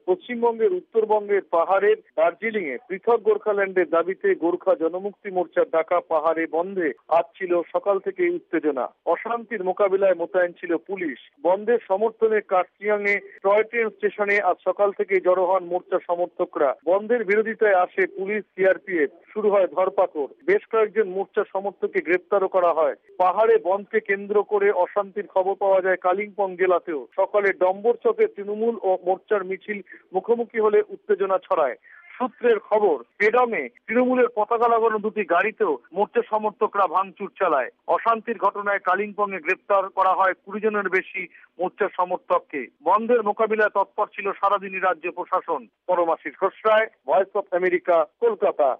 পশ্চিমবঙ্গের উত্তরবঙ্গের পাহাড়ের দার্জিলিং এ পৃথক গোর্খাল্যান্ডের দাবিতে গোর্খা জনমুক্তি মোর্চার ডাকা পাহাড়ে বন্ধে আজ ছিল সকাল থেকে উত্তেজনা। অশান্তির মোকাবিলায় মোতায়েন ছিল পুলিশ। বন্ধের সমর্থনে কার্শিয়াং এ টয় ট্রেন স্টেশনে আজ সকাল থেকে জড়ো হন মোর্চা সমর্থকরা। বন্ধের বিরোধিতায় আসে পুলিশ, সিআরপিএফ। শুরু হয় ধরপাকড়। বেশ কয়েকজন মোর্চা সমর্থককে গ্রেপ্তারও করা হয়। পাহাড়ে বন্ধকে কেন্দ্র করে অশান্তির খবর পাওয়া যায় কালিম্পং জেলাতেও। সকালে ডম্বরচকে তৃণমূল ও মোর্চার মিছিল মুখোমুখি হলে উত্তেজনা ছড়ায়। সূত্রের খবর, পেডংয়ে তৃণমূলের পতাকা লাগানো দুটি গাড়িতেও মোর্চা সমর্থকরা ভাঙচুর চালায়। অশান্তির ঘটনায় কালিম্পংয়ে গ্রেপ্তার করা হয় 20 জনের বেশি মোর্চা সমর্থককে। বন্ধের মোকাবিলায় তৎপর ছিল সারাদিনই রাজ্য প্রশাসন। Paramashis Ghosh Roy, voice of America, Kolkata.